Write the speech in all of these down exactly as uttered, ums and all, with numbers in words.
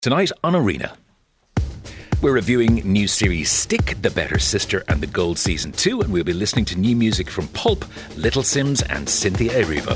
Tonight on Arena, we're reviewing new series Stick, The Better Sister and The Gold Season two, and we'll be listening to new music from Pulp, Little Sims and Cynthia Erivo.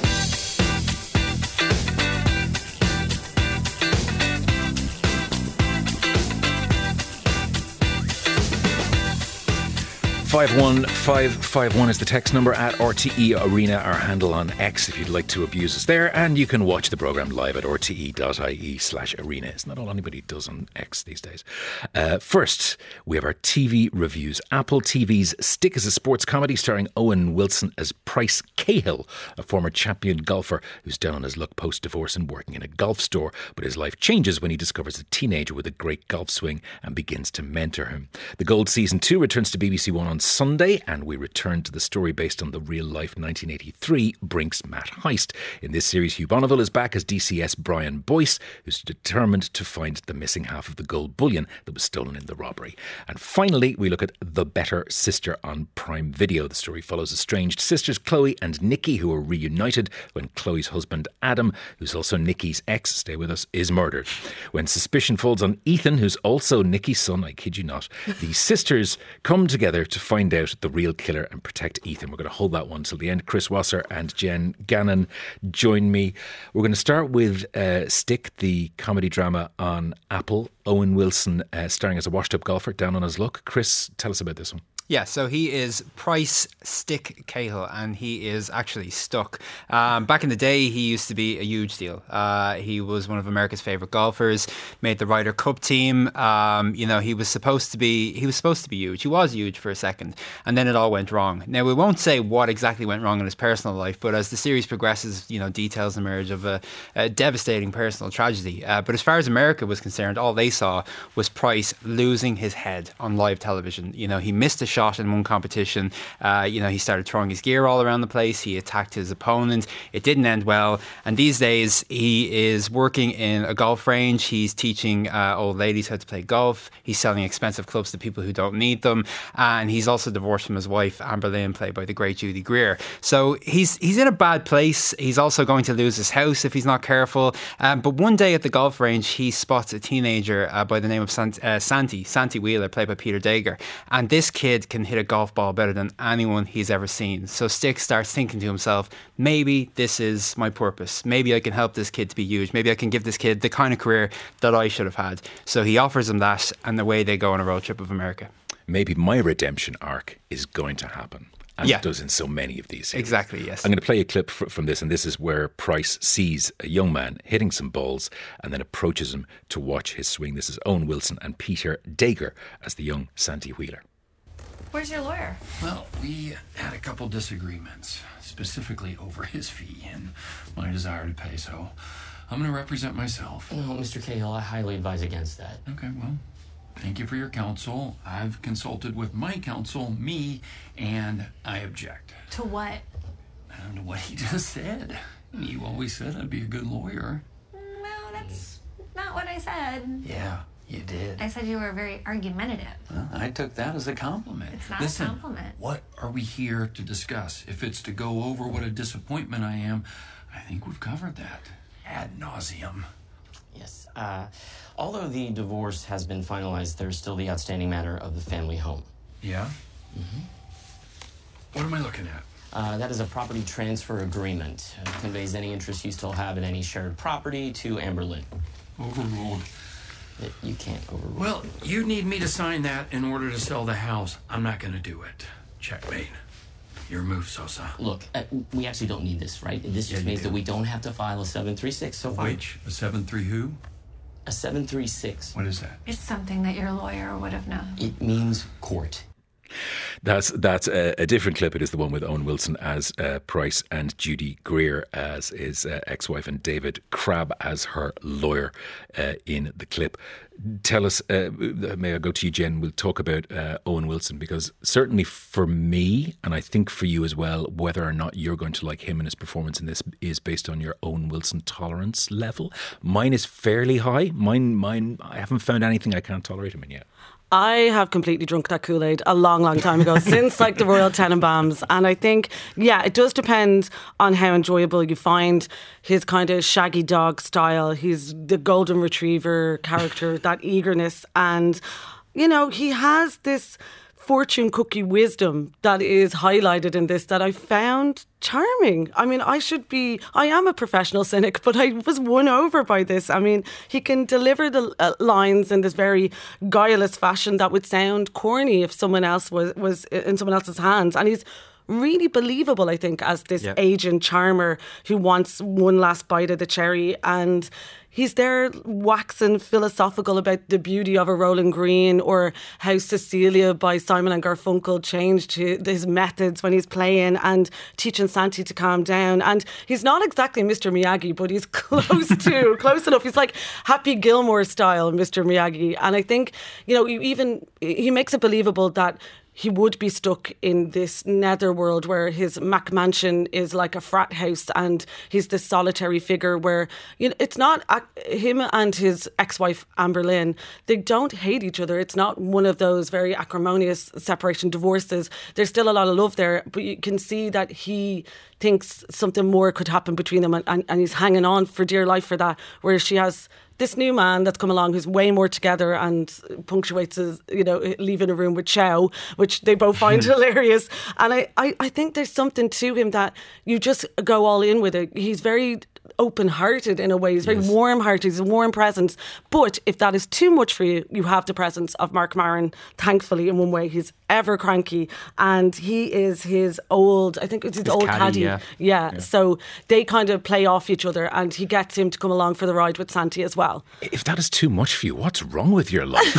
five one five five one is the text number, at R T E Arena, our handle on X if you'd like to abuse us there, and you can watch the programme live at rte.ie slash arena. It's not all anybody does on X these days. Uh, first, we have our T V reviews. Apple T V's Stick is a sports comedy starring Owen Wilson as Price Cahill, a former champion golfer who's down on his luck post-divorce and working in a golf store, but his life changes when he discovers a teenager with a great golf swing and begins to mentor him. The Gold Season two returns to B B C One on Sunday, and we return to the story based on the real-life nineteen eighty-three Brinks Matt heist. In this series, Hugh Bonneville is back as D C S Brian Boyce, who's determined to find the missing half of the gold bullion that was stolen in the robbery. And finally, we look at The Better Sister on Prime Video. The story follows estranged sisters Chloe and Nikki, who are reunited when Chloe's husband Adam, who's also Nikki's ex, stay with us, is murdered. When suspicion falls on Ethan, who's also Nikki's son, I kid you not, the sisters come together to find out the real killer and protect Ethan. We're going to hold that one till the end. Chris Wasser and Jen Gannon join me. We're going to start with uh, Stick, the comedy drama on Apple. Owen Wilson uh, starring as a washed-up golfer down on his luck. Chris, tell us about this one. Yeah, so he is Price Stick Cahill, and he is actually stuck. Um, back in the day, he used to be a huge deal. Uh, he was one of America's favourite golfers, made the Ryder Cup team. Um, you know, he was supposed to be he was supposed to be huge. He was huge for a second, and then it all went wrong. Now, we won't say what exactly went wrong in his personal life, but as the series progresses, you know, details emerge of a, a devastating personal tragedy. Uh, but as far as America was concerned, all they saw was Price losing his head on live television. You know, he missed a shot in one competition. Uh, you know, he started throwing his gear all around the place. He attacked his opponent. It didn't end well. And these days, he is working in a golf range. He's teaching uh, old ladies how to play golf. He's selling expensive clubs to people who don't need them. And he's also divorced from his wife, Amber Lynn, played by the great Judy Greer. So he's he's in a bad place. He's also going to lose his house if he's not careful. Um, but one day at the golf range, he spots a teenager uh, by the name of Sant- uh, Santi, Santi Wheeler, played by Peter Dager. And this kid can hit a golf ball better than anyone he's ever seen. So Stick starts thinking to himself, maybe this is my purpose. Maybe I can help this kid to be huge. Maybe I can give this kid the kind of career that I should have had. So he offers him that, and away they go on a road trip of America. Maybe my redemption arc is going to happen. As yeah. it does in so many of these series. Exactly, yes. I'm going to play a clip fr- from this, and this is where Price sees a young man hitting some balls and then approaches him to watch his swing. This is Owen Wilson and Peter Dager as the young Santi Wheeler. Where's your lawyer? Well, we had a couple disagreements, specifically over his fee and my desire to pay, so I'm going to represent myself. No, Mister Cahill, I highly advise against that. Okay, well, thank you for your counsel. I've consulted with my counsel, me, and I object. To what? I don't know what he just said. You always said I'd be a good lawyer. No, that's not what I said. Yeah, you did. I said you were very argumentative. Well, I took that as a compliment. It's not Listen, a compliment. What are we here to discuss? If it's to go over what a disappointment I am, I think we've covered that ad nauseum. Yes. Uh, although the divorce has been finalized, there's still the outstanding matter of the family home. Yeah? Mm-hmm. What am I looking at? Uh, that is a property transfer agreement. It conveys any interest you still have in any shared property to Amber Lynn. Overruled. It, you can't overrule. Well, you need me to sign that in order to sell the house. I'm not going to do it. Checkmate. Your move, Sosa. Look, uh, we actually don't need this, right? This just Yeah, means do. that we don't have to file a seven three six so far. Which? A seven three who? A seven three six. What is that? It's something that your lawyer would have known. It means court. That's that's a, a different clip. It is the one with Owen Wilson as uh, Price and Judy Greer as his uh, ex-wife and David Crabb as her lawyer uh, in the clip. Tell us, uh, may I go to you, Jen? We'll talk about uh, Owen Wilson, because certainly for me, and I think for you as well, whether or not you're going to like him and his performance in this is based on your Owen Wilson tolerance level. Mine is fairly high. Mine, mine. I haven't found anything I can't tolerate him in yet. I have completely drunk that Kool-Aid a long, long time ago, since like the Royal Tenenbaums. And I think, yeah, it does depend on how enjoyable you find his kind of shaggy dog style. He's the golden retriever character, that eagerness. And, you know, he has this fortune cookie wisdom that is highlighted in this that I found charming. I mean, I should be, I am a professional cynic, but I was won over by this. I mean, he can deliver the uh, lines in this very guileless fashion that would sound corny if someone else was, was in someone else's hands. And he's really believable, I think, as this yep. agent charmer who wants one last bite of the cherry. And he's there waxing philosophical about the beauty of a rolling green, or how Cecilia by Simon and Garfunkel changed his methods when he's playing and teaching Santi to calm down. And he's not exactly Mister Miyagi, but he's close to, close enough. He's like Happy Gilmore style Mister Miyagi. And I think, you know, even he makes it believable that he would be stuck in this netherworld where his McMansion is like a frat house and he's this solitary figure where, you know, it's not uh, him and his ex-wife Amber Lynn, they don't hate each other. It's not one of those very acrimonious separation divorces. There's still a lot of love there, but you can see that he thinks something more could happen between them, and, and, and he's hanging on for dear life for that, whereas she has this new man that's come along who's way more together and punctuates his, you know, leaving a room with Chow, which they both find hilarious. And I, I, I think there's something to him that you just go all in with it. He's very open-hearted in a way. He's very yes. warm-hearted. He's a warm presence. But if that is too much for you, you have the presence of Mark Maron, thankfully, in one way. He's ever cranky. And he is his old, I think it's his, his old caddy. caddy. Yeah. Yeah. yeah. So they kind of play off each other, and he gets him to come along for the ride with Santi as well. If that is too much for you, what's wrong with your life?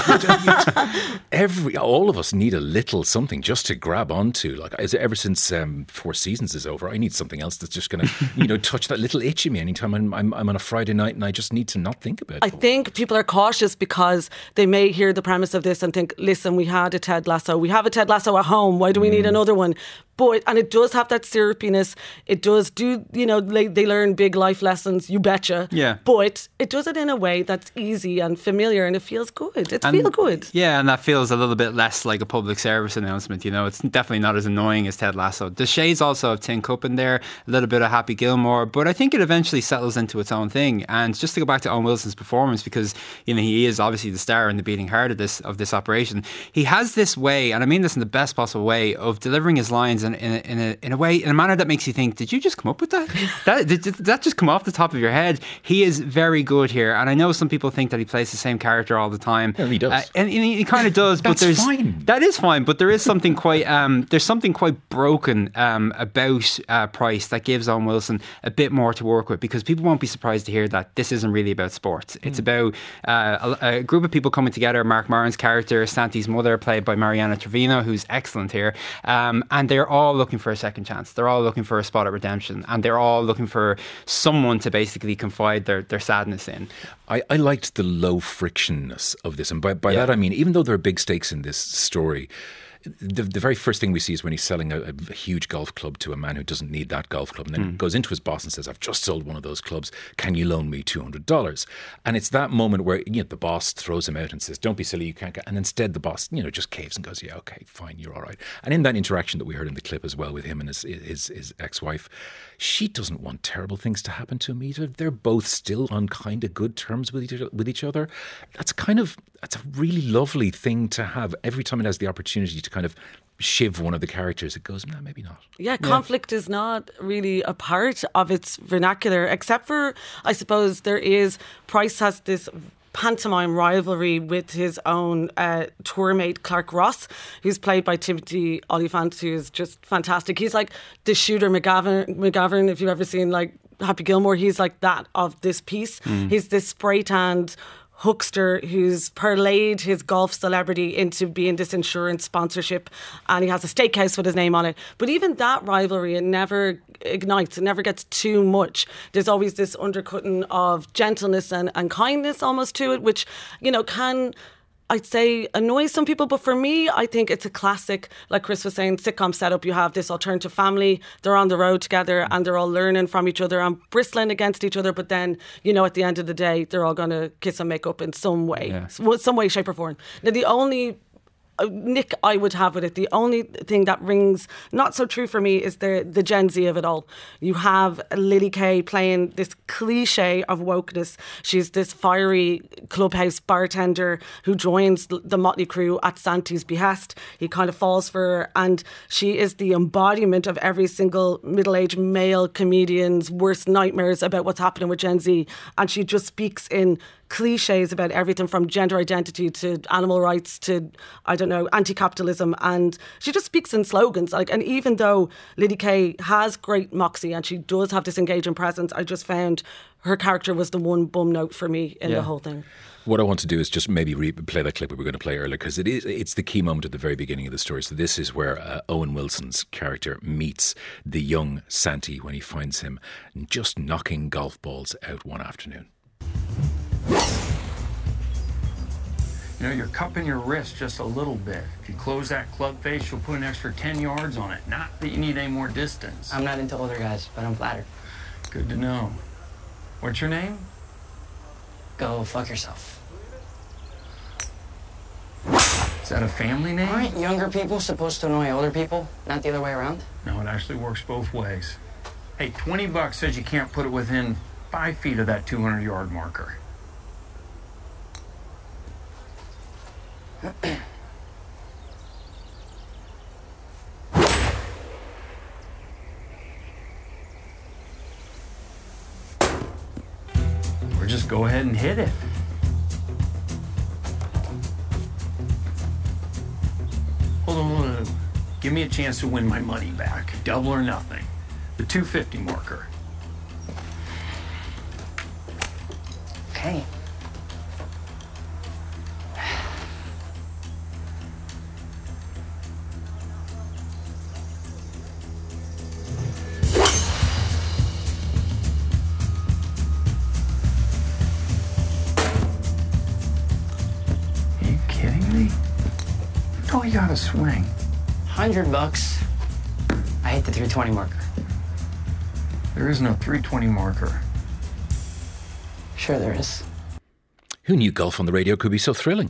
Every All of us need a little something just to grab onto. Like, ever since um, Four Seasons is over, I need something else that's just going to, you know, touch that little itch in me anytime I'm, I'm, I'm on a Friday night and I just need to not think about it. I think people are cautious because they may hear the premise of this and think, listen, we had a Ted Lasso. We have a Ted Lasso at home. Why do we mm. need another one? But, and it does have that syrupiness. It does do, you know, they, they learn big life lessons, you betcha. Yeah. But it does it in a way that's easy and familiar, and it feels good. It feels good. Yeah, and that feels a little bit less like a public service announcement, you know. It's definitely not as annoying as Ted Lasso. The shades also of Tin Cup in there, a little bit of Happy Gilmore, but I think it eventually settles into its own thing. And just to go back to Owen Wilson's performance, because, you know, he is obviously the star and the beating heart of this of this operation. He has this way, and I mean this in the best possible way, of delivering his lines in, in, a, in, a, in a way, in a manner that makes you think, did you just come up with that? that did, did that just come off the top of your head? He is very good here, and I know some people think that he plays the same character all the time. Yeah, he does, uh, and, and he, he kind of does. But there's fine. That is fine, but there is something quite um, there's something quite broken um, about uh, Price that gives Owen Wilson a bit more to work with, because people won't be surprised to hear that this isn't really about sports. It's mm. about uh, a, a group of people coming together. Mark Maron's character, Santi's mother, played by Mariana Trevino, who's excellent here, um, and they're all looking for a second chance. They're all looking for a spot at redemption, and they're all looking for someone to basically confide their, their sadness in. I, I liked the low frictionness of this, and by, by yeah. that I mean, even though there are big stakes in this story, The, the very first thing we see is when he's selling a, a huge golf club to a man who doesn't need that golf club, and then mm. goes into his boss and says, I've just sold one of those clubs, can you loan me two hundred dollars? And it's that moment where, you know, the boss throws him out and says, don't be silly, you can't get, and instead the boss, you know, just caves and goes, yeah, okay, fine, you're all right. And in that interaction that we heard in the clip as well with him and his, his, his ex-wife, she doesn't want terrible things to happen to him either. They're both still on kind of good terms with each, with each other. That's kind of, that's a really lovely thing to have. Every time it has the opportunity to kind of shiv one of the characters, it goes, no, maybe not. Yeah, conflict yeah. is not really a part of its vernacular, except for, I suppose, there is, Price has this pantomime rivalry with his own uh, tour mate Clark Ross, who's played by Timothy Olyphant, who is just fantastic. He's like the Shooter McGavin, McGavin if you've ever seen like Happy Gilmore. He's like that of this piece. Mm. He's this spray-tanned huckster who's parlayed his golf celebrity into being this insurance sponsorship, and he has a steakhouse with his name on it. But even that rivalry, it never ignites, it never gets too much. There's always this undercutting of gentleness and, and kindness almost to it, which, you know, can I'd say annoys some people, but for me, I think it's a classic, like Chris was saying, sitcom setup. You have this alternative family, they're on the road together and they're all learning from each other and bristling against each other, but then, you know, at the end of the day, they're all going to kiss and make up in some way, yeah. some way, shape or form. Now, the only nick I would have with it, the only thing that rings not so true for me is the the Gen Z of it all. You have Lily Kay playing this cliche of wokeness. She's this fiery clubhouse bartender who joins the Motley Crue at Santi's behest. He kind of falls for her, and she is the embodiment of every single middle-aged male comedian's worst nightmares about what's happening with Gen Z. And she just speaks in cliches about everything from gender identity to animal rights to, I don't know, anti-capitalism, and she just speaks in slogans. Like, and even though Lily Kay has great moxie and she does have this engaging presence, I just found her character was the one bum note for me in yeah. the whole thing. What I want to do is just maybe replay that clip we were going to play earlier, because it is it's the key moment at the very beginning of the story. So this is where uh, Owen Wilson's character meets the young Santi when he finds him just knocking golf balls out one afternoon. You know, you're cupping your wrist just a little bit. If you close that club face, you'll put an extra ten yards on it. Not that you need any more distance. I'm not into older guys, but I'm flattered. Good to know. What's your name? Go fuck yourself. Is that a family name? Aren't younger people supposed to annoy older people, not the other way around? No, it actually works both ways. Hey, twenty bucks says you can't put it within five feet of that two hundred yard marker. Or just go ahead and hit it. Hold on, hold on. Give me a chance to win my money back. Double or nothing. The two fifty marker. Okay. Oh, you gotta swing. Hundred bucks. I hit the three twenty marker. There is no three twenty marker. Sure there is. Who knew golf on the radio could be so thrilling?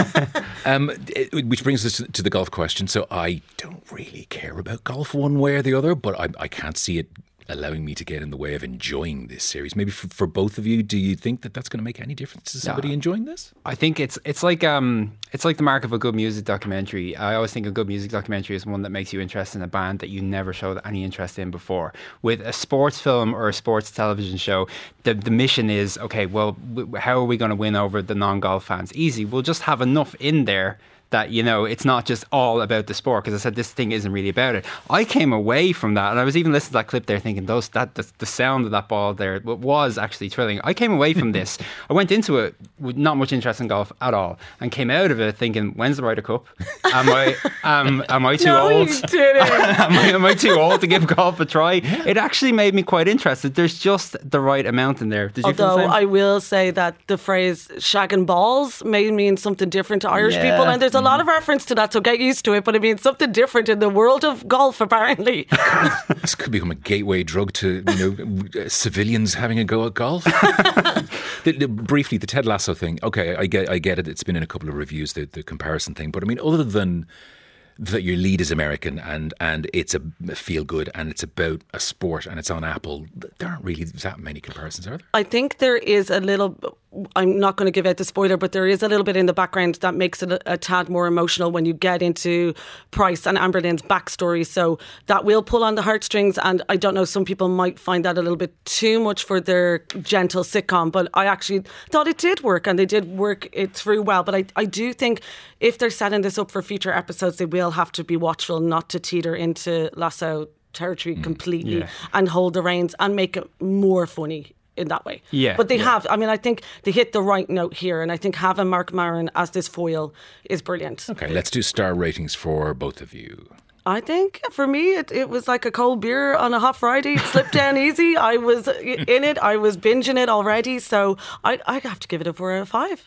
um, it, which brings us to the golf question. So I don't really care about golf one way or the other, but I, I can't see it allowing me to get in the way of enjoying this series. Maybe for, for both of you, do you think that that's going to make any difference to somebody no, enjoying this? I think it's it's like um it's like the mark of a good music documentary. I always think a good music documentary is one that makes you interested in a band that you never showed any interest in before. With a sports film or a sports television show, the the mission is, okay, well, w- how are we going to win over the non-golf fans? Easy. We'll just have enough in there that, you know, it's not just all about the sport, because I said this thing isn't really about it. I came away from that, and I was even listening to that clip there thinking those that the, the sound of that ball there was actually thrilling. I came away from this. I went into it with not much interest in golf at all, and came out of it thinking, when's the Ryder Cup? Am I um, am I too no, old? You didn't. am, I, am I too old to give golf a try? It actually made me quite interested. There's just the right amount in there. Did you Although feel the same? I will say that the phrase shagging balls may mean something different to Irish Yeah. people, and there's a lot of reference to that, so get used to it, but it means something different in the world of golf, apparently. This could become a gateway drug to, you know, civilians having a go at golf. the, the, briefly, the Ted Lasso thing. Okay, I get, I get it. It's been in a couple of reviews, the, the comparison thing. But I mean, other than that, your lead is American and and it's a feel good and it's about a sport and it's on Apple. There aren't really that many comparisons, are there? I think there is a little. I'm not going to give out the spoiler, but there is a little bit in the background that makes it a, a tad more emotional when you get into Price and Amber Lynn's backstory. So that will pull on the heartstrings, and I don't know, some people might find that a little bit too much for their gentle sitcom, but I actually thought it did work, and they did work it through well. But I, I do think if they're setting this up for future episodes, they will have to be watchful not to teeter into Lasso territory mm, completely yeah. and hold the reins and make it more funny in that way. Yeah. But they yeah. have, I mean, I think they hit the right note here, and I think having Mark Maron as this foil is brilliant. Okay, let's do star ratings for both of you. I think for me, it, it was like a cold beer on a hot Friday. It slipped down easy. I was in it. I was binging it already. So I, I have to give it a four out of five.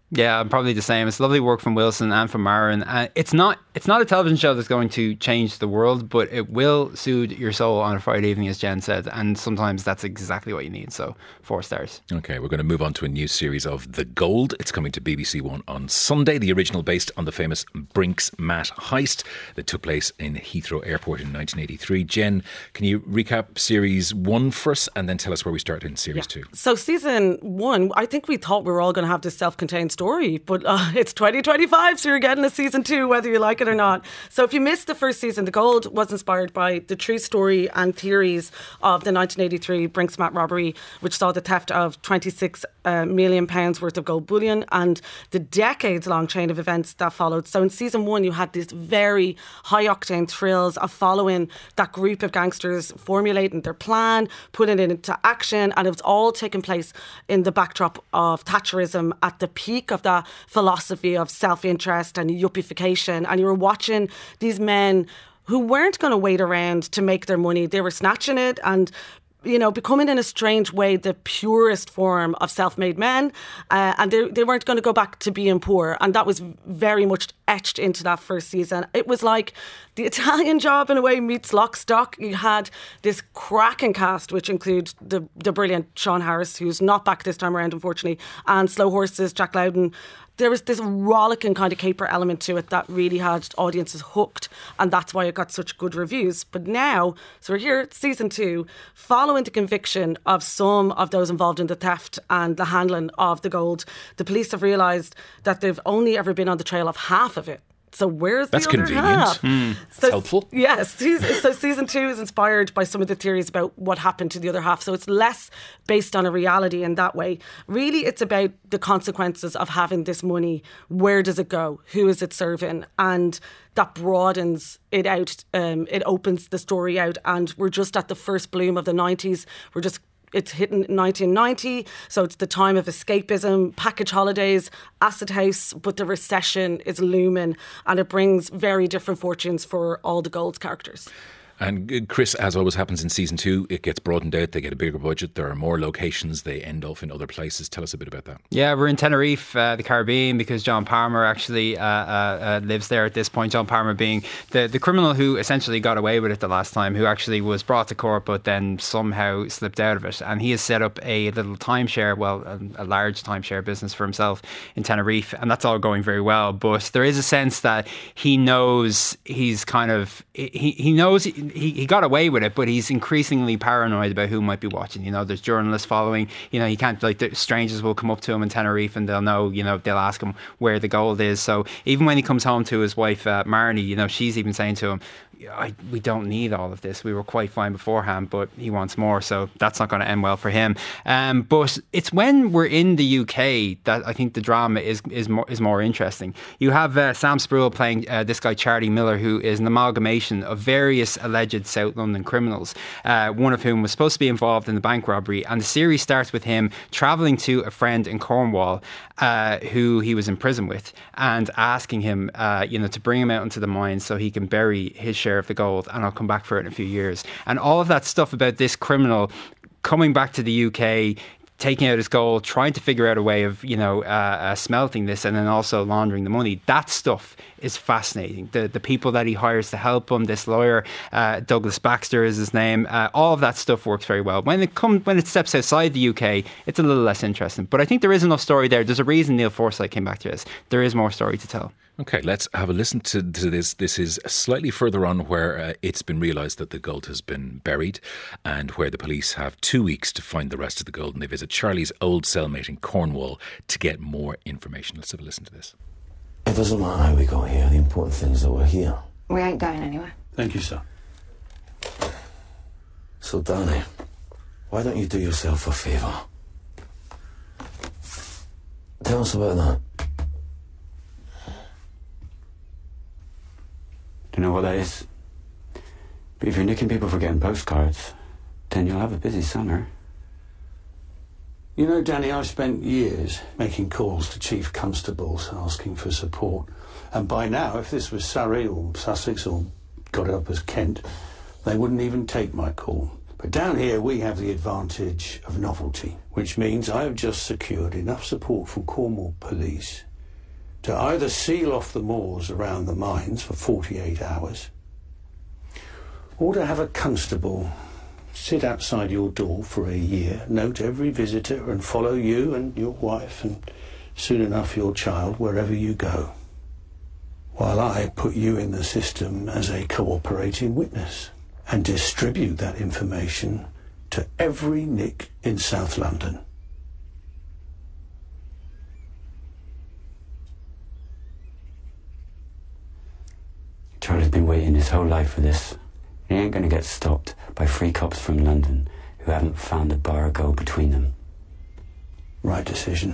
Yeah, probably the same. It's lovely work from Wilson and from Maron. Uh, it's not it's not a television show that's going to change the world, but it will soothe your soul on a Friday evening, as Jen said. And sometimes that's exactly what you need. So four stars. Okay, we're going to move on to a new series of The Gold. It's coming to B B C One on Sunday. The original based on the famous Brink's-Mat heist that took place in Heathrow Airport in nineteen eighty-three. Jen, can you recap series one for us and then tell us where we start in series yeah. two? So season one, I think we thought we were all going to have this self-contained story, but uh, it's twenty twenty-five, so you're getting a season two whether you like it or not. So if you missed the first season, The Gold was inspired by the true story and theories of the nineteen eighty-three Brink's-Mat robbery, which saw the theft of twenty-six uh, million pounds worth of gold bullion and the decades-long chain of events that followed. So in season one, you had this very high-octane thrills of following that group of gangsters, formulating their plan, putting it into action, and it was all taking place in the backdrop of Thatcherism at the peak of that philosophy of self-interest and yuppification. And you were watching these men who weren't going to wait around to make their money. They were snatching it and, you know, becoming in a strange way the purest form of self-made men. Uh, and they, they weren't going to go back to being poor. And that was very much etched into that first season. It was like The Italian Job in a way meets Lock, Stock. You had this cracking cast, which includes the, the brilliant Sean Harris, who's not back this time around, unfortunately, and Slow Horses, Jack Loudon. There was this rollicking kind of caper element to it that really had audiences hooked, and that's why it got such good reviews. But now, so we're here, season two, following the conviction of some of those involved in the theft and the handling of the gold, the police have realised that they've only ever been on the trail of half of it. So where's That's the other convenient. half? Mm, so, that's helpful. Yes. So season two is inspired by some of the theories about what happened to the other half. So it's less based on a reality in that way. Really, it's about the consequences of having this money. Where does it go? Who is it serving? And that broadens it out. Um, it opens the story out. And we're just at the first bloom of the nineties. We're just It's hitting nineteen ninety, so it's the time of escapism, package holidays, acid house, but the recession is looming and it brings very different fortunes for all the Gold's characters. And Chris, as always happens in season two, it gets broadened out. They get a bigger budget. There are more locations. They end off in other places. Tell us a bit about that. Yeah, we're in Tenerife, uh, the Caribbean, because John Palmer actually uh, uh, uh, lives there at this point. John Palmer being the, the criminal who essentially got away with it the last time, who actually was brought to court but then somehow slipped out of it. And he has set up a little timeshare, well, a, a large timeshare business for himself in Tenerife. And that's all going very well. But there is a sense that he knows he's kind of, he, he knows... He, He, he got away with it, but he's increasingly paranoid about who might be watching. You know, there's journalists following. You know, he can't, like, the strangers will come up to him in Tenerife and they'll know, you know, they'll ask him where the gold is. So even when he comes home to his wife, uh, Marnie, you know, she's even saying to him, I, we don't need all of this. We were quite fine beforehand, but he wants more. So that's not going to end well for him. Um, but it's when we're in the U K that I think the drama is is more, is more interesting. You have uh, Sam Spruill playing uh, this guy, Charlie Miller, who is an amalgamation of various alleged South London criminals, uh, one of whom was supposed to be involved in the bank robbery. And the series starts with him travelling to a friend in Cornwall uh, who he was in prison with and asking him, uh, you know, to bring him out into the mines so he can bury his share of the gold, and I'll come back for it in a few years. And all of that stuff about this criminal coming back to the U K, taking out his gold, trying to figure out a way of, you know, uh, uh, smelting this and then also laundering the money. That stuff is fascinating. The the people that he hires to help him, this lawyer, uh, Douglas Baxter is his name, uh, all of that stuff works very well. When it comes, when it steps outside the U K, it's a little less interesting. But I think there is enough story there. There's a reason Neil Forsyth came back to this. There is more story to tell. Okay, let's have a listen to, to this. This is slightly further on where uh, it's been realised that the gold has been buried and where the police have two weeks to find the rest of the gold, and they visit Charlie's old cellmate in Cornwall to get more information. Let's have a listen to this. It doesn't matter how we got here. The important thing is that we're here. We ain't going anywhere. Thank you, sir. So, Danny, why don't you do yourself a favour? Tell us about that. Do you know what that is? But if you're nicking people for getting postcards, then you'll have a busy summer. You know, Danny, I've spent years making calls to chief constables asking for support. And by now, if this was Surrey or Sussex or got it up as Kent, they wouldn't even take my call. But down here we have the advantage of novelty, which means I have just secured enough support from Cornwall Police to either seal off the moors around the mines for forty-eight hours, or to have a constable sit outside your door for a year, note every visitor and follow you and your wife and soon enough your child wherever you go, while I put you in the system as a cooperating witness and distribute that information to every Nick in South London. Charlie's been waiting his whole life for this. He ain't going to get stopped by three cops from London who haven't found a bar of gold between them. Right decision.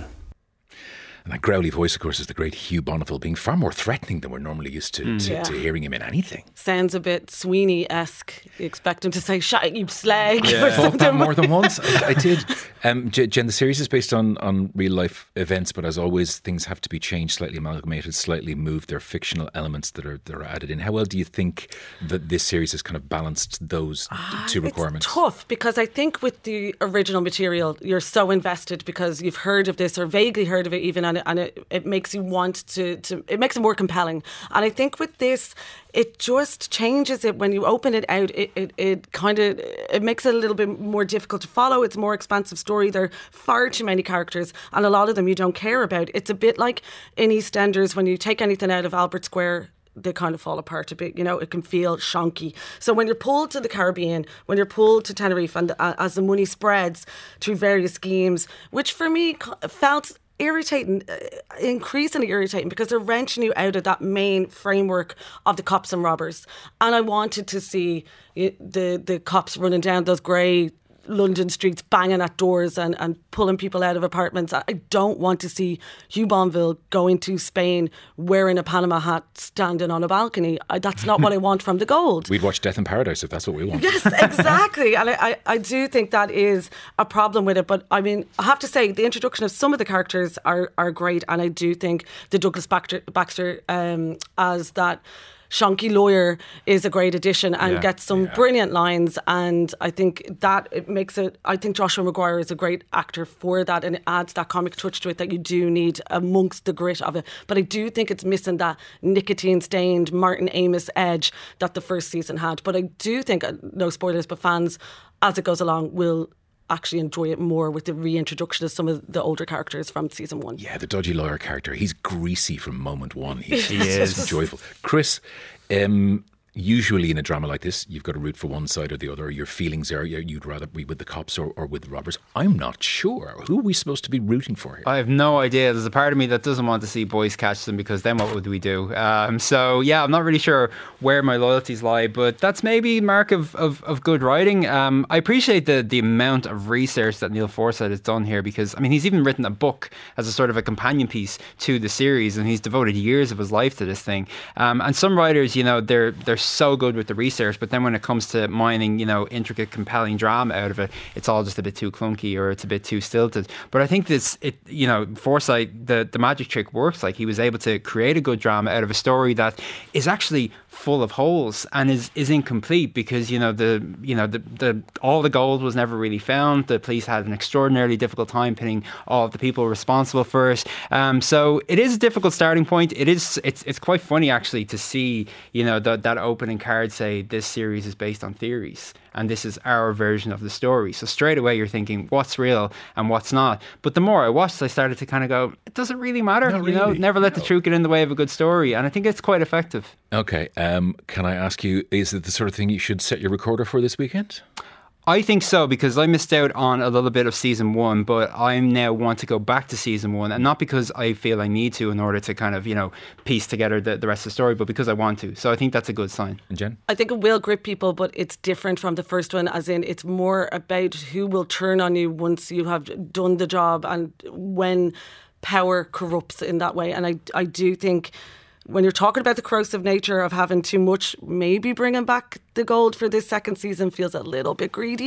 And that growly voice, of course, is the great Hugh Bonneville, being far more threatening than we're normally used to, Mm. to, Yeah. to hearing him in anything. Sounds a bit Sweeney-esque. You expect him to say, "Shut you slag." Yeah. or I thought that something. more than once. I, I did. Um, J- Jen, the series is based on, on real life events, but as always, things have to be changed, slightly amalgamated, slightly moved. There are fictional elements that are that are added in. How well do you think that this series has kind of balanced those two requirements? It's tough because I think with the original material, you're so invested because you've heard of this or vaguely heard of it even, and it, and it, it makes you want to, to, it makes it more compelling. And I think with this, it just changes it when you open it out. It it, it kind of, it makes it a little bit more difficult to follow. It's a more expansive story. There are far too many characters and a lot of them you don't care about. It's a bit like in EastEnders when you take anything out of Albert Square, they kind of fall apart a bit. You know, it can feel shonky. So when you're pulled to the Caribbean, when you're pulled to Tenerife, and uh, as the money spreads through various schemes, which for me felt irritating, uh, increasingly irritating, because they're wrenching you out of that main framework of the cops and robbers. And I wanted to see uh, the the cops running down those grey London streets, banging at doors and, and pulling people out of apartments. I don't want to see Hugh Bonneville going to Spain wearing a Panama hat, standing on a balcony. I, that's not what I want from the gold. We'd watch Death in Paradise if that's what we want. Yes, exactly. And I, I, I do think that is a problem with it. But I mean, I have to say, the introduction of some of the characters are, are great. And I do think the Douglas Baxter, Baxter um, as that shonky lawyer is a great addition and Yeah. gets some Yeah. brilliant lines, and I think that it makes it, I think Joshua Maguire is a great actor for that, and it adds that comic touch to it that you do need amongst the grit of it. But I do think it's missing that nicotine stained Martin Amis edge that the first season had. But I do think, uh, no spoilers, but fans as it goes along will actually enjoy it more with the reintroduction of some of the older characters from season one. Yeah, the dodgy lawyer character. He's greasy from moment one. He's, He he's is. joyful. Chris, um, usually in a drama like this, you've got to root for one side or the other. Your feelings are you'd rather be with the cops or, or with the robbers. I'm not sure. Who are we supposed to be rooting for here? I have no idea. There's a part of me that doesn't want to see boys catch them, because then what would we do? Um, so yeah, I'm not really sure where my loyalties lie, but that's maybe mark of, of, of good writing. Um, I appreciate the the amount of research that Neil Forsyth has done here, because I mean, he's even written a book as a sort of a companion piece to the series, and he's devoted years of his life to this thing. Um, and some writers, you know, they're they're so good with the research, but then when it comes to mining, you know, intricate, compelling drama out of it, it's all just a bit too clunky or it's a bit too stilted. But I think this, it, you know, Forsyth, the the magic trick works. Like, he was able to create a good drama out of a story that is actually full of holes and is, is incomplete, because you know the you know the, the all the gold was never really found. The police had an extraordinarily difficult time pinning all of the people responsible for it. Um, so it is a difficult starting point. It is it's it's quite funny actually to see, you know, the, that opening card say this series is based on theories and this is our version of the story. So straight away you're thinking what's real and what's not. But the more I watched, I started to kind of go, it doesn't really matter. Not you know, really. never let No. the truth get in the way of a good story. And I think it's quite effective. Okay, um, can I ask you, is it the sort of thing you should set your recorder for this weekend? I think so, because I missed out on a little bit of season one, but I now want to go back to season one, and not because I feel I need to in order to kind of, you know, piece together the, the rest of the story, but because I want to. So I think that's a good sign. And Jen? I think it will grip people, but it's different from the first one, as in it's more about who will turn on you once you have done the job and when power corrupts in that way. And I, I do think when you're talking about the corrosive nature of having too much, maybe bringing back the gold for this second season feels a little bit greedy.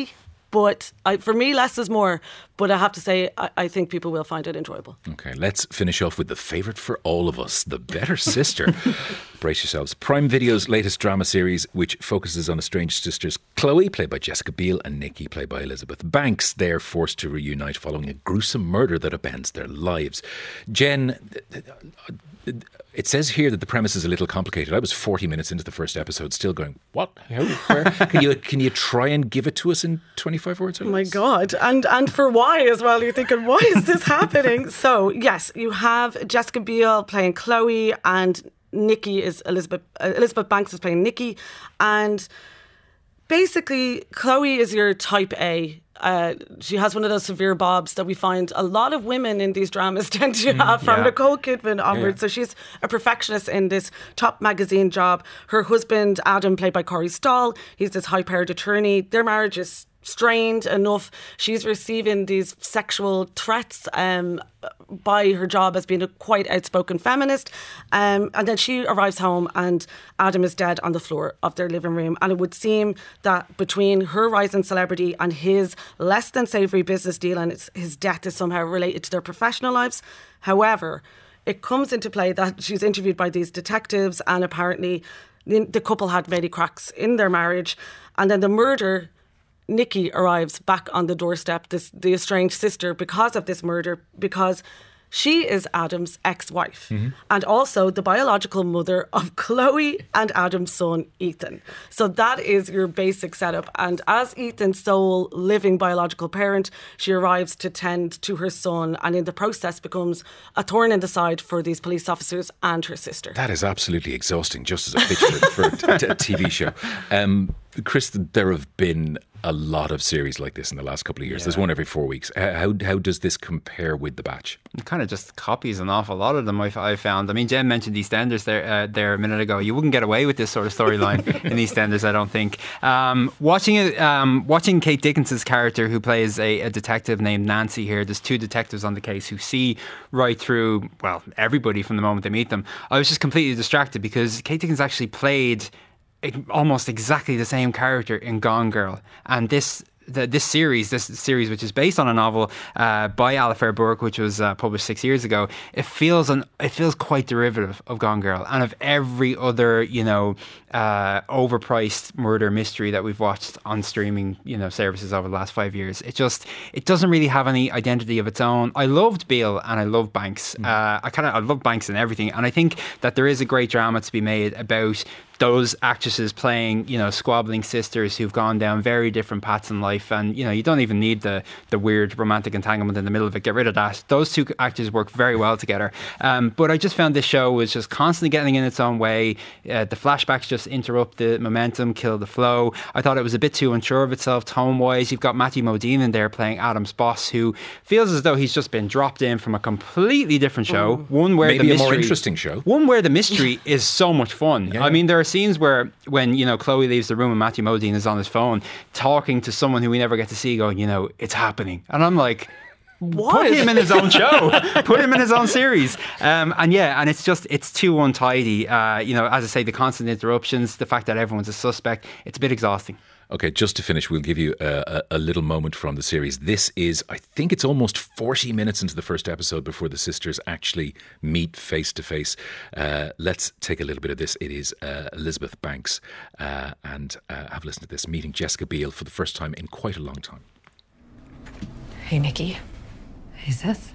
But I, for me, less is more. But I have to say, I, I think people will find it enjoyable. Okay, let's finish off with the favourite for all of us, The Better Sister. Brace yourselves. Prime Video's latest drama series, which focuses on estranged sisters Chloe, played by Jessica Biel, and Nikki, played by Elizabeth Banks. They're forced to reunite following a gruesome murder that upends their lives. Jen, it says here that the premise is a little complicated. I was forty minutes into the first episode, still going, what? How? Where? Can you can you try and give it to us in twenty-five words or less? Oh my God. And and for why as well? You're thinking, why is this happening? So, yes, you have Jessica Biel playing Chloe, and Nikki is Elizabeth, uh, Elizabeth Banks is playing Nikki. And basically, Chloe is your type A. Uh, she has one of those severe bobs that we find a lot of women in these dramas tend to have, mm, from yeah. Nicole Kidman onwards. Yeah. So she's a perfectionist in this top magazine job. Her husband, Adam, played by Corey Stoll, he's this high-powered attorney. Their marriage is strained enough. She's receiving these sexual threats um, by her job as being a quite outspoken feminist. Um, and then she arrives home and Adam is dead on the floor of their living room. And it would seem that between her rising celebrity and his less than savoury business deal, and it's, his death is somehow related to their professional lives. However, it comes into play that she's interviewed by these detectives, and apparently the, the couple had many cracks in their marriage. And then the murder, Nikki arrives back on the doorstep, this the estranged sister, because of this murder, because she is Adam's ex-wife, mm-hmm. and also the biological mother of Chloe and Adam's son, Ethan. So that is your basic setup. And as Ethan's sole living biological parent, she arrives to tend to her son, and in the process becomes a thorn in the side for these police officers and her sister. That is absolutely exhausting, just as a pitch for, for a, t- a T V show. Um, Chris, there have been a lot of series like this in the last couple of years. Yeah. There's one every four weeks. How how does this compare with The Batch? It kind of just copies an awful lot of them, I've, I've found. I mean, Jen mentioned EastEnders there uh, there a minute ago. You wouldn't get away with this sort of storyline in EastEnders, I don't think. Um, watching it, um, watching Kate Dickinson's character, who plays a, a detective named Nancy here, there's two detectives on the case who see right through, well, everybody from the moment they meet them. I was just completely distracted because Kate Dickinson actually played almost exactly the same character in Gone Girl, and this the, this series this series which is based on a novel uh, by Alastair Burke, which was uh, published six years ago, it feels an it feels quite derivative of Gone Girl and of every other, you know, uh, overpriced murder mystery that we've watched on streaming, you know, services over the last five years. It just it doesn't really have any identity of its own. I loved Biel and I love Banks. Mm. Uh, I kind of I love Banks and everything, and I think that there is a great drama to be made about those actresses playing, you know, squabbling sisters who've gone down very different paths in life. And, you know, you don't even need the the weird romantic entanglement in the middle of it. Get rid of that. Those two actors work very well together. Um, but I just found this show was just constantly getting in its own way. Uh, the flashbacks just interrupt the momentum, kill the flow. I thought it was a bit too unsure of itself tone-wise. You've got Matthew Modine in there playing Adam's boss, who feels as though he's just been dropped in from a completely different show. Mm. One where Maybe the mystery, a more interesting show. One where the mystery is so much fun. Yeah. I mean, there are scenes where when, you know, Chloe leaves the room and Matthew Modine is on his phone talking to someone who we never get to see, going, you know, it's happening. And I'm like, what? Put him in his own show. Put him in his own series. Um, and yeah, and it's just, it's too untidy. Uh, you know, as I say, the constant interruptions, the fact that everyone's a suspect, it's a bit exhausting. Okay, just to finish, we'll give you a, a, a little moment from the series. This is, I think it's almost forty minutes into the first episode before the sisters actually meet face to face. Uh, let's take a little bit of this. It is uh, Elizabeth Banks uh, and uh, have listened to this, meeting Jessica Biel for the first time in quite a long time. Hey, Nikki. Hey, sis.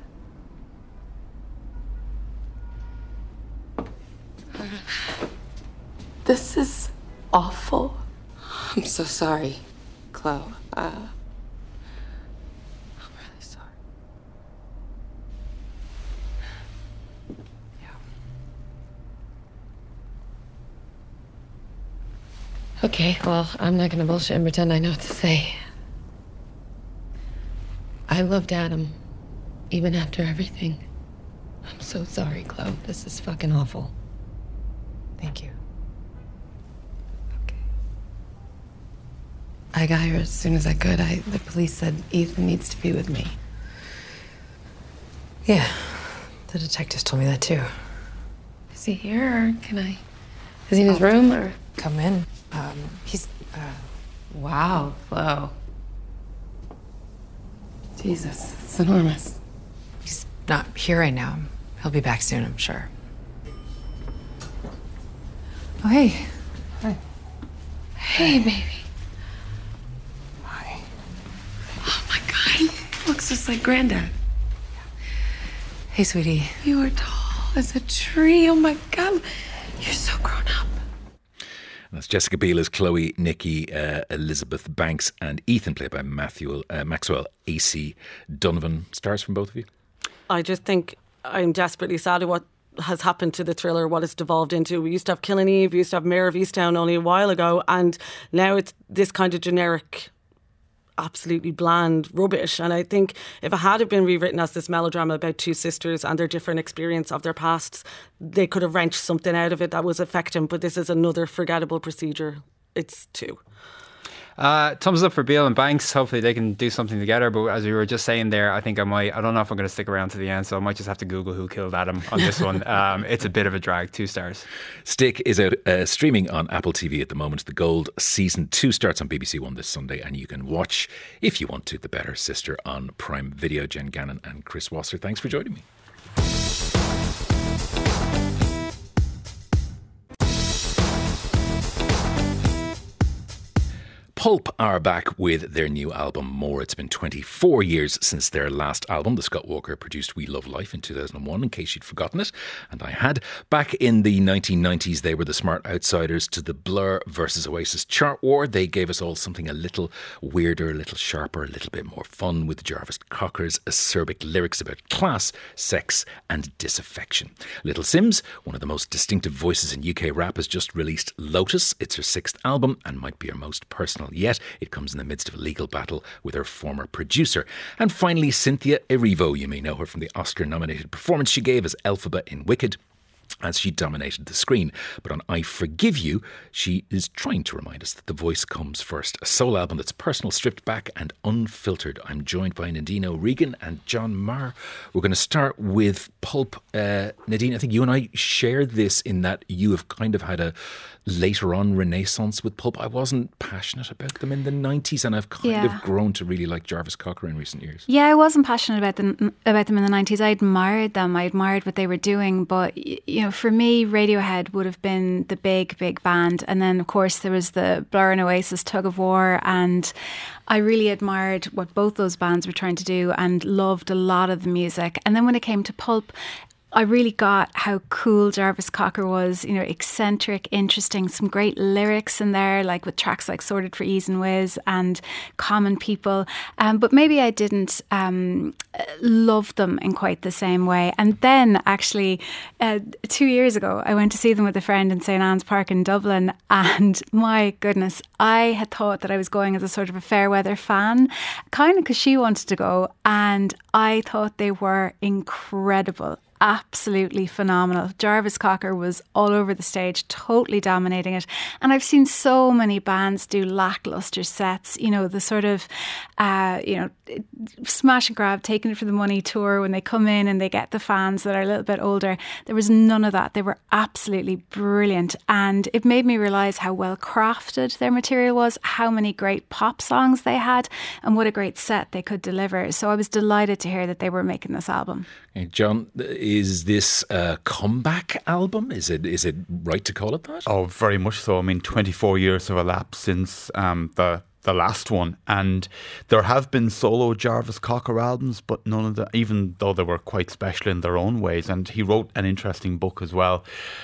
This is awful. I'm so sorry, Chloe. Uh, I'm really sorry. Yeah. Okay, well, I'm not gonna bullshit and pretend I know what to say. I loved Adam, even after everything. I'm so sorry, Chloe. This is fucking awful. Thank you. I got here as soon as I could. I, the police said Ethan needs to be with me. Yeah, the detectives told me that too. Is he here, or can I? Is he in his oh, room, or? Come in. Um, he's. Uh... Wow, Flo. Jesus, it's enormous. He's not here right now. He'll be back soon, I'm sure. Oh, hey. Hi. Hey, baby. Hi. Oh my God, he looks just like Granddad. Hey, sweetie. You are tall as a tree. Oh my God, you're so grown up. That's Jessica Biel as Chloe, Nikki, uh, Elizabeth Banks, and Ethan, played by Matthew uh, Maxwell A C Donovan. Stars from both of you? I just think I'm desperately sad at what has happened to the thriller, what it's devolved into. We used to have Killing Eve, we used to have Mayor of Easttown only a while ago, and now it's this kind of generic, absolutely bland rubbish. And I think if it had been rewritten as this melodrama about two sisters and their different experience of their pasts, they could have wrenched something out of it that was effective. But this is another forgettable procedure. It's two. Uh, thumbs up for Biel and Banks. Hopefully they can do something together. But as we were just saying there, I think I might, I don't know if I'm going to stick around to the end, so I might just have to Google who killed Adam on this one. Um, it's a bit of a drag. Two stars. Stick is out uh, streaming on Apple T V at the moment. The Gold Season two starts on B B C One this Sunday, and you can watch, if you want to, The Better Sister on Prime Video. Jen Gannon and Chris Wasser, thanks for joining me. Pulp are back with their new album, More. It's been twenty-four years since their last album. The Scott Walker produced We Love Life in two thousand one, in case you'd forgotten it, and I had. Back in the nineteen nineties, they were the smart outsiders to the Blur versus Oasis chart war. They gave us all something a little weirder, a little sharper, a little bit more fun, with Jarvis Cocker's acerbic lyrics about class, sex and disaffection. Little Sims, one of the most distinctive voices in U K rap, has just released Lotus. It's her sixth album and might be her most personal yet. It comes in the midst of a legal battle with her former producer. And finally, Cynthia Erivo. You may know her from the Oscar-nominated performance she gave as Elphaba in Wicked, as she dominated the screen. But on I Forgive You, she is trying to remind us that the voice comes first. A soul album that's personal, stripped back and unfiltered. I'm joined by Nadine O'Regan and John Marr. We're going to start with Pulp. Uh, Nadine, I think you and I share this in that you have kind of had a later on renaissance with Pulp. I wasn't passionate about them in the nineties, and I've kind yeah. of grown to really like Jarvis Cocker in recent years. Yeah, I wasn't passionate about them about them in the nineties. I admired them. I admired what they were doing, but you know, for me, Radiohead would have been the big, big band, and then of course there was the Blur and Oasis tug of war, and I really admired what both those bands were trying to do and loved a lot of the music. And then when it came to Pulp, I really got how cool Jarvis Cocker was, you know, eccentric, interesting, some great lyrics in there, like with tracks like Sorted for Ease and Wiz and Common People. Um, but maybe I didn't um, love them in quite the same way. And then actually, uh, two years ago, I went to see them with a friend in Saint Anne's Park in Dublin. And my goodness, I had thought that I was going as a sort of a fair weather fan, kind of because she wanted to go. And I thought they were incredible. Absolutely phenomenal. Jarvis Cocker was all over the stage, totally dominating it. And I've seen so many bands do lackluster sets, you know, the sort of, uh, you know, smash and grab, taking it for the money tour when they come in and they get the fans that are a little bit older. There was none of that. They were absolutely brilliant. And it made me realise how well crafted their material was, how many great pop songs they had, and what a great set they could deliver. So I was delighted to hear that they were making this album. Hey, John, is this a comeback album? Is it is it right to call it that? Oh, very much so. I mean, twenty-four years have elapsed since um, the the last one, and there have been solo Jarvis Cocker albums, but none of them, even though they were quite special in their own ways. And he wrote an interesting book as well.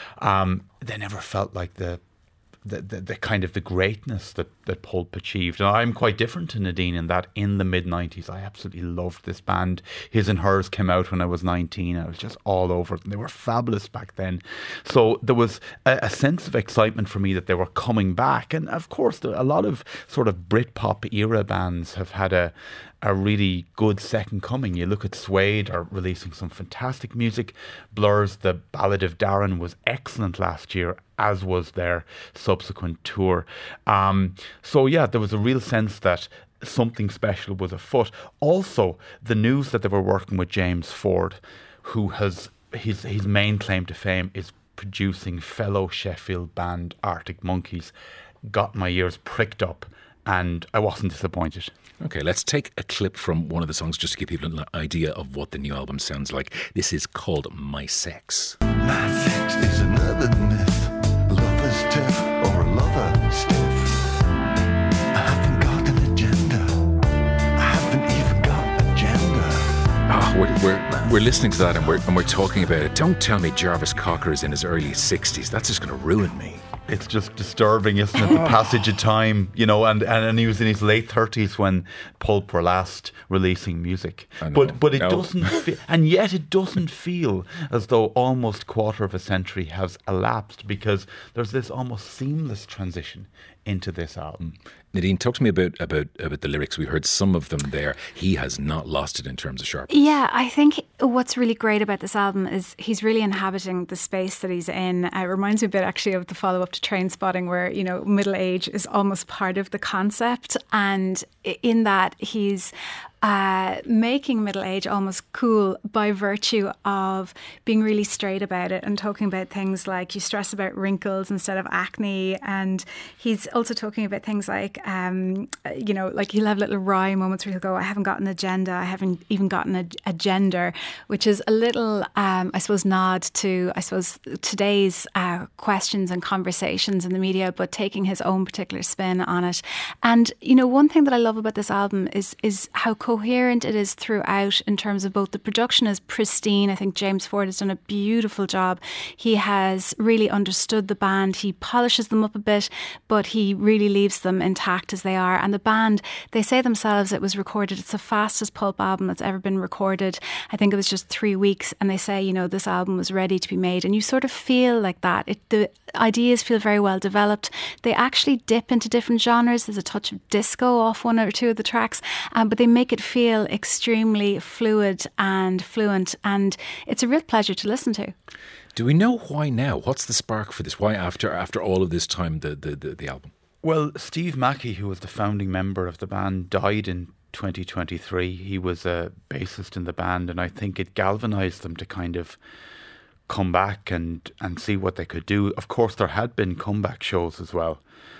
Um, they never felt like the The, the, the kind of the greatness that, that Pulp achieved. And I'm quite different to Nadine in that in the mid nineties I absolutely loved this band. His and Hers came out when I was nineteen. I was just all over it. They were fabulous back then. So there was a, a sense of excitement for me that they were coming back. And of course, a lot of sort of Britpop era bands have had a a really good second coming. You look at Suede are releasing some fantastic music. Blur's The Ballad of Darren was excellent last year, as was their subsequent tour. Um, so yeah, there was a real sense that something special was afoot. Also, the news that they were working with James Ford, who has his his main claim to fame is producing fellow Sheffield band Arctic Monkeys, got my ears pricked up. and I wasn't disappointed. Okay, let's take a clip from one of the songs just to give people an idea of what the new album sounds like. This is called My Sex. My sex is an urban myth, a lover's tiff or a lover stiff. I haven't got an agenda, I haven't even got a gender. Ah, we're, we're, we're listening to that and we're, and we're talking about it. Don't tell me Jarvis Cocker is in his early sixties. That's just going to ruin me. It's just disturbing, isn't it? The passage of time, you know, and, and he was in his late thirties when Pulp were last releasing music. But but it No. doesn't, fe- and yet it doesn't feel as though almost quarter of a century has elapsed, because there's this almost seamless transition into this album. Nadine, talk to me about, about, about the lyrics. We heard some of them there. He has not lost it in terms of sharpness. Yeah, I think what's really great about this album is he's really inhabiting the space that he's in. It reminds me a bit actually of the follow-up to Trainspotting, where, you know, middle age is almost part of the concept. And in that he's uh, making middle age almost cool by virtue of being really straight about it and talking about things like you stress about wrinkles instead of acne. And he's also talking about things like, um, you know, like he'll have little wry moments where he'll go, I haven't got an agenda, I haven't even gotten a, a gender, which is a little, um, I suppose, nod to, I suppose, today's uh, questions and conversations in the media, but taking his own particular spin on it. And, you know, one thing that I love about this album is is how coherent it is throughout in terms of both the production is pristine. I think James Ford has done a beautiful job. He has really understood the band. He polishes them up a bit, but he really leaves them intact as they are. And the band, they say themselves it was recorded, it's the fastest Pulp album that's ever been recorded. I think it was just three weeks. And they say, you know, this album was ready to be made. And you sort of feel like that. It, the ideas feel very well developed. They actually dip into different genres. There's a touch of disco off one or two of the tracks, um, but they make it feel extremely fluid and fluent. And it's a real pleasure to listen to. Do we know why now? What's the spark for this? Why after after all of this time, the, the, the, the album? Well, Steve Mackey, who was the founding member of the band, died in twenty twenty-three. He was a bassist in the band, and I think it galvanised them to kind of come back and, and see what they could do. Of course, there had been comeback shows as well.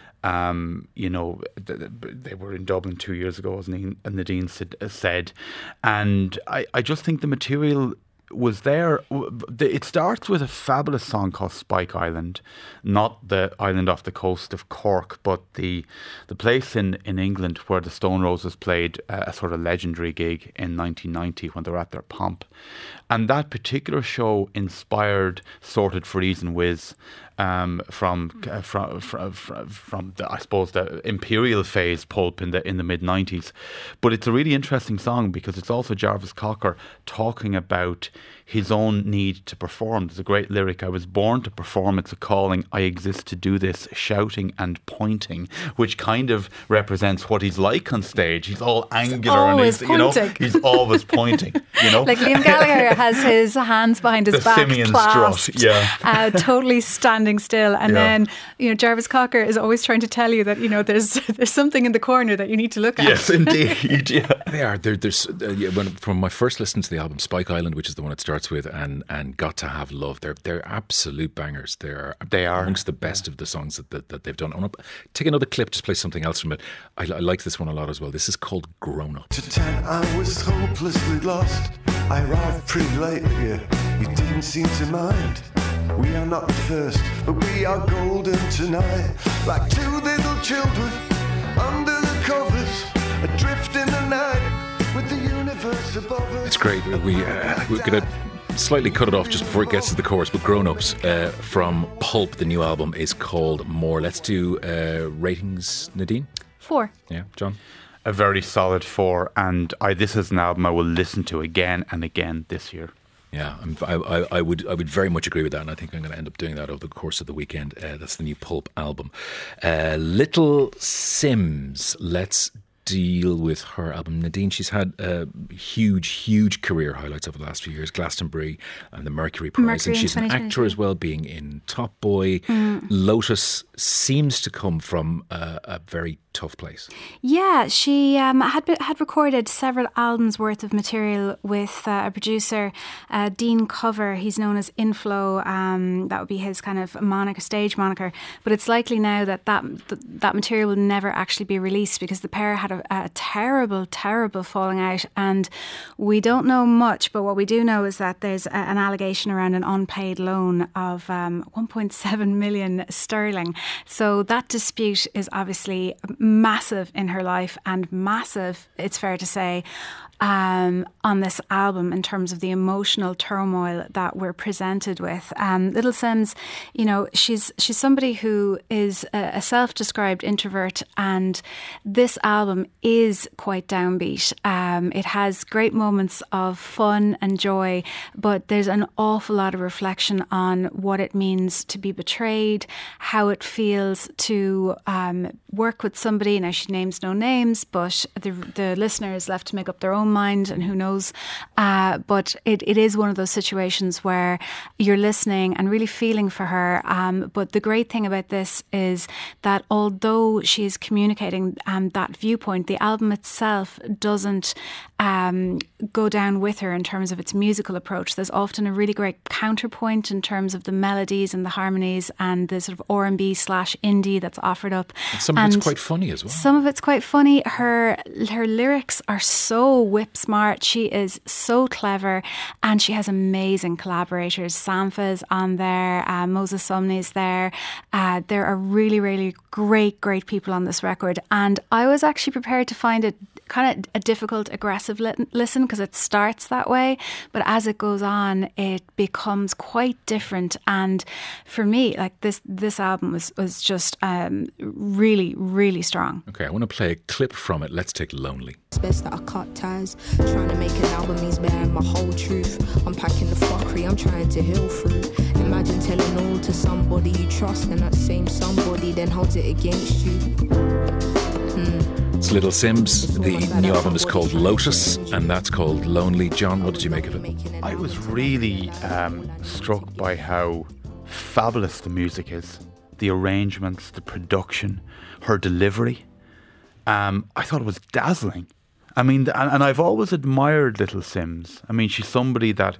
Um, you know, they were in Dublin two years ago, as Nadine said. And I, I just think the material was there. It starts with a fabulous song called Spike Island, not the island off the coast of Cork, but the the place in, in England where the Stone Roses played a sort of legendary gig in nineteen ninety when they were at their pomp. And that particular show inspired Sorted Freeze and Whiz um, from uh, from from, from the, I suppose, the imperial phase Pulp in the in the mid nineties. But it's a really interesting song because it's also Jarvis Cocker talking about his own need to perform. There's a great lyric, I was born to perform, it's a calling, I exist to do this, shouting and pointing, which kind of represents what he's like on stage. He's all angular and he's, you know, he's always pointing, you know. Like Liam Gallagher has his hands behind his the back simian clasped, strut, yeah. uh, totally standing still. And Yeah. then, you know, Jarvis Cocker is always trying to tell you that, you know, there's there's something in the corner that you need to look at. Yes, indeed. Yeah. They are. They're, there's uh, yeah, when, from my first listen to the album, Spike Island, which is the one it starts with, and and Got to Have Love. They're they're absolute bangers. They're they are amongst the best of the songs that, that, that they've done. I want to take another clip, just play something else from it. I, I like this one a lot as well. This is called Grown Up. To ten, I was hopelessly lost. I arrived pretty late here. You didn't seem to mind. We are not the first, but we are golden tonight. Like two little children under the covers, adrift in the night with the universe above us. It's great. We uh, we're gonna slightly cut it off just before it gets to the chorus. But Grown Ups uh, from Pulp, the new album, is called More. Let's do uh, ratings, Nadine. Four. Yeah, John. A very solid four, and I this is an album I will listen to again and again this year. Yeah, I'm, I, I, I would I would very much agree with that, and I think I'm going to end up doing that over the course of the weekend. Uh, that's the new Pulp album. Uh, Little Sims, let's deal with her album. Nadine, she's had a huge, huge career highlights over the last few years. Glastonbury and the Mercury Prize, Mercury and she's an actor as well, being in Top Boy. Mm. Lotus seems to come from a, a very tough place. Yeah, she um, had been, had recorded several albums worth of material with uh, a producer, uh, Dean Cover. He's known as Inflow. Um, that would be his kind of moniker, stage moniker. But it's likely now that that, that material will never actually be released because the pair had a, a terrible, terrible falling out. And we don't know much, but what we do know is that there's a, an allegation around an unpaid loan of um, one point seven million sterling. So that dispute is obviously massive in her life and massive, it's fair to say, um, on this album in terms of the emotional turmoil that we're presented with. Um, Little Simz, you know, she's she's somebody who is a, a self-described introvert, and this album is quite downbeat. Um, it has great moments of fun and joy, but there's an awful lot of reflection on what it means to be betrayed, how it feels to um, work with somebody. Now, she names no names, but the, the listener is left to make up their own mind, and who knows. Uh, but it, it is one of those situations where you're listening and really feeling for her. Um, but the great thing about this is that although she is communicating um, that viewpoint, the album itself doesn't um, go down with her in terms of its musical approach. There's often a really great counterpoint in terms of the melodies and the harmonies and the sort of R and B slash indie that's offered up. And some of and it's quite funny as well. Some of it's quite funny. Her her lyrics are so whip smart. She is so clever, and she has amazing collaborators. Sampha's on there, uh, Moses Sumney's there. Uh, there are really, really great, great people on this record, and I was actually prepared to find it kind of a difficult, aggressive li- listen because it starts that way, but as it goes on, it becomes quite different. And for me, like this, this album was was just um, really, really strong. Okay, I want to play a clip from it. Let's take Lonely. It's best that I cut ties. Trying to make an album means bearing my whole truth. Unpacking the fuckery I'm trying to heal through. Imagine telling all to somebody you trust, and that same somebody then holds it against you. Mm. It's Little Simz. The new album is called Lotus, and that's called Lonely. John, what did you make of it? I was really um, struck by how fabulous the music is. The arrangements, the production, her delivery. Um, I thought it was dazzling. I mean, and, and I've always admired Little Simz. I mean, she's somebody that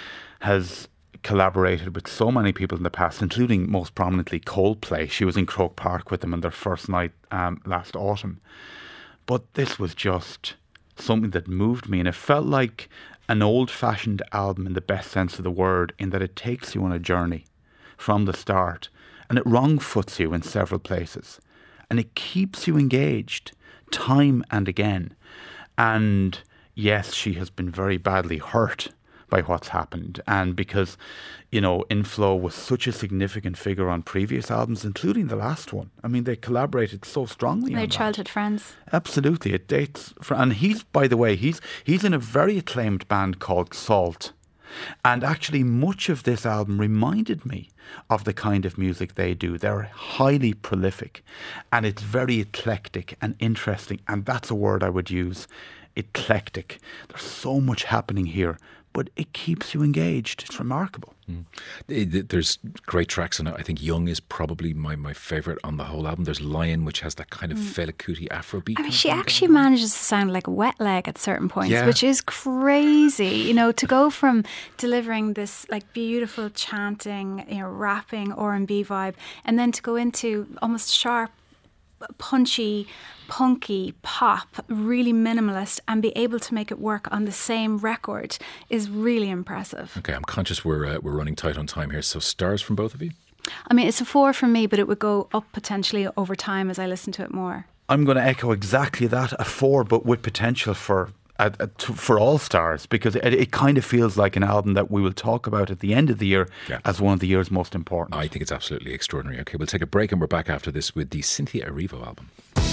has collaborated with so many people in the past, including most prominently Coldplay. She was in Croke Park with them on their first night um, last autumn. But this was just something that moved me, and it felt like an old-fashioned album in the best sense of the word, in that it takes you on a journey from the start, and it wrong-foots you in several places, and it keeps you engaged time and again. And yes, she has been very badly hurt by what's happened, and because, you know, Inflow was such a significant figure on previous albums, including the last one. I mean, they collaborated so strongly. They're on childhood that. friends. Absolutely, it dates from, and he's, by the way, he's he's in a very acclaimed band called Salt, and actually much of this album reminded me of the kind of music they do. They're highly prolific, and it's very eclectic and interesting, and that's a word I would use. Eclectic. There's so much happening here, but it keeps you engaged. It's remarkable. Mm. There's great tracks on it. I think Young is probably my, my favourite on the whole album. There's Lion, which has that kind of mm. Fela Kuti Afrobeat. I mean, she actually manages to sound like Wet Leg at certain points, yeah. which is crazy. You know, to go from delivering this like beautiful chanting, you know, rapping R and B vibe, and then to go into almost sharp, punchy, punky pop, really minimalist, and be able to make it work on the same record is really impressive. Okay, I'm conscious we're uh, we're running tight on time here, so stars from both of you? I mean, it's a four from me, but it would go up potentially over time as I listen to it more. I'm going to echo exactly that, a four, but with potential for Uh, uh, to, for all stars, because it, it kind of feels like an album that we will talk about at the end of the year yeah. as one of the year's most important. I think it's absolutely extraordinary. Okay, we'll take a break and we're back after this with the Cynthia Erivo album.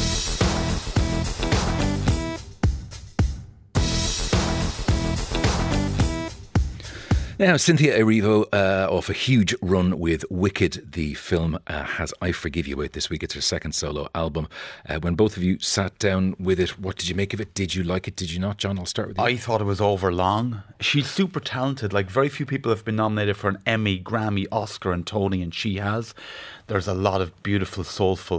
Now, Cynthia Erivo, uh, off a huge run with Wicked, the film, uh, has I Forgive You out this week. It's her second solo album. Uh, when both of you sat down with it, what did you make of it? Did you like it? Did you not? John, I'll start with you. I thought it was over long. She's super talented. Like, very few people have been nominated for an Emmy, Grammy, Oscar and Tony, and she has. There's a lot of beautiful, soulful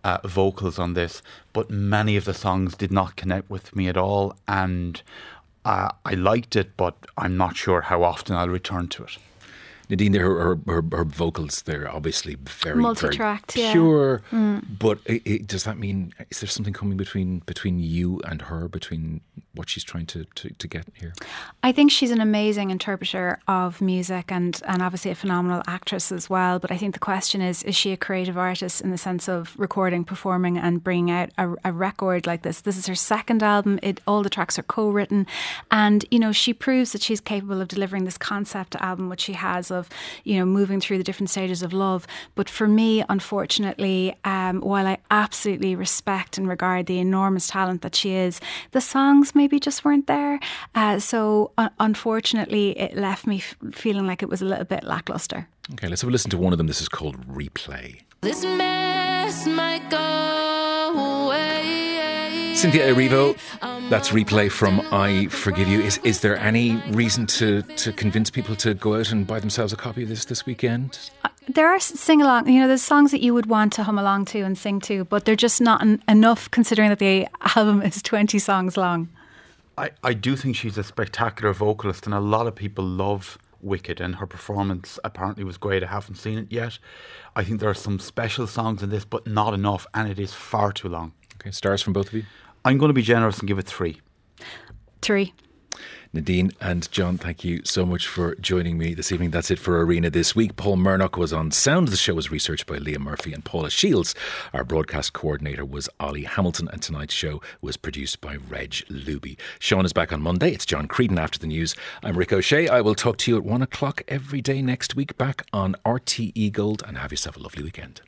uh, vocals on this, but many of the songs did not connect with me at all, and uh, I liked it, but I'm not sure how often I'll return to it. Nadine, her, her, her, her vocals, they're obviously very, multi-tracked, very yeah. pure. Mm. But it, it, does that mean, is there something coming between between you and her, between what she's trying to, to, to get here? I think she's an amazing interpreter of music and, and obviously a phenomenal actress as well. But I think the question is, is she a creative artist in the sense of recording, performing and bringing out a, a record like this? This is her second album. It, all the tracks are co-written. And, you know, she proves that she's capable of delivering this concept album, which she has, of, you know, moving through the different stages of love. But for me, unfortunately, um, while I absolutely respect and regard the enormous talent that she is, the songs maybe just weren't there. Uh, so uh, unfortunately, it left me f- feeling like it was a little bit lackluster. Okay, let's have a listen to one of them. This is called Replay. This mess might go away. Cynthia Erivo, that's Replay from I Forgive You. Is is there any reason to, to convince people to go out and buy themselves a copy of this this weekend? Uh, there are sing-along, you know, there's songs that you would want to hum along to and sing to, but they're just not en- enough considering that the album is twenty songs long. I, I do think she's a spectacular vocalist, and a lot of people love Wicked, and her performance apparently was great. I haven't seen it yet. I think there are some special songs in this, but not enough, and it is far too long. Okay, stars from both of you? I'm going to be generous and give it three. Three. Nadine and John, thank you so much for joining me this evening. That's it for Arena this week. Paul Murnock was on sound. The show was researched by Leah Murphy and Paula Shields. Our broadcast coordinator was Ollie Hamilton, and tonight's show was produced by Reg Luby. Sean is back on Monday. It's John Creedon after the news. I'm Rick O'Shea. I will talk to you at one o'clock every day next week back on R T E Gold, and have yourself a lovely weekend.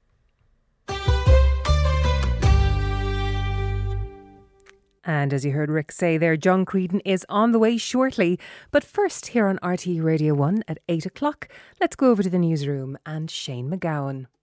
And as you heard Rick say there, John Creedon is on the way shortly. But first, here on R T E Radio one at eight o'clock, let's go over to the newsroom and Shane McGowan.